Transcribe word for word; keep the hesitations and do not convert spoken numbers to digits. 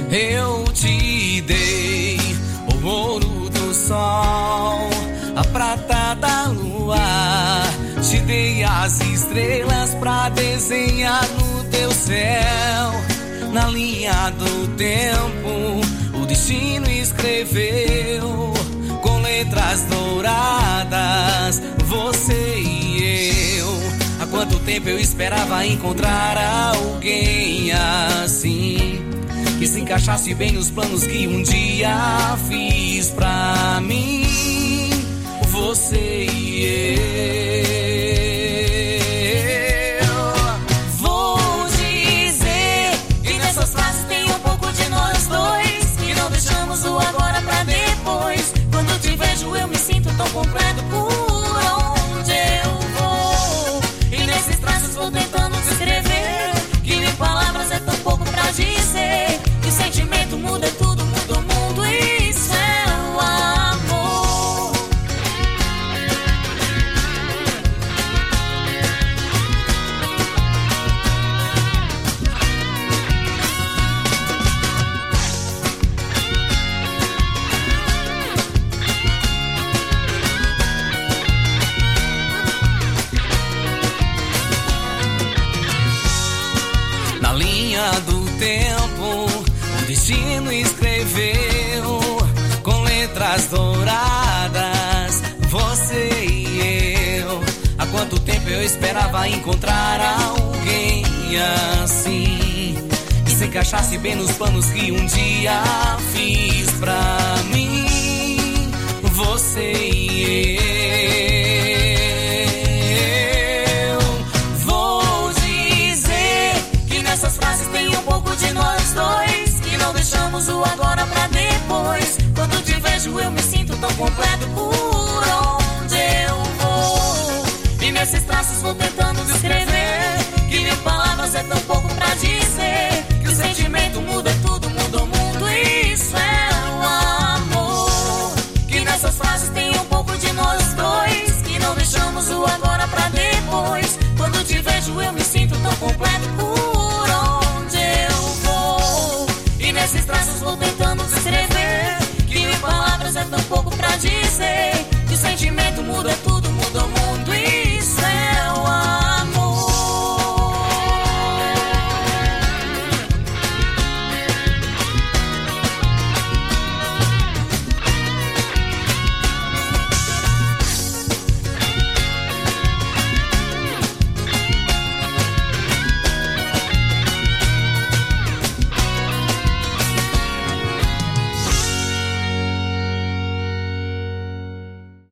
Eu te dei o ouro do sol, a prata da lua, te dei as estrelas pra desenhar no teu céu. Na linha do tempo, o destino escreveu com letras douradas, você e eu. Há quanto tempo eu esperava encontrar alguém assim, que se encaixasse bem nos planos que um dia fiz pra mim, você e eu. Vou dizer que nessas frases tem um pouco de nós dois, que não deixamos o agora pra depois. Quando te vejo eu me sinto tão completo por onde eu vou, e nesses traços vou tentando descrever que mil palavras é tão pouco pra dizer. O sentimento muda tudo, muda o mundo, isso é o amor. Na linha do tempo, o destino escreveu com letras douradas, você e eu. Há quanto tempo eu esperava encontrar alguém assim, que se encaixasse bem nos planos que um dia fiz pra mim, você e eu. Vou dizer que nessas frases tem um pouco de nós dois, que não deixamos o agora pra depois. Quando te vejo eu me sinto tão completo por onde eu vou, e nesses traços vou tentando descrever que mil palavras é tão pouco pra dizer. Que o sentimento muda tudo, muda o mundo, isso é o amor. Que nessas frases tem um pouco de nós dois, que não deixamos o agora pra depois. Quando te vejo eu me sinto tão completo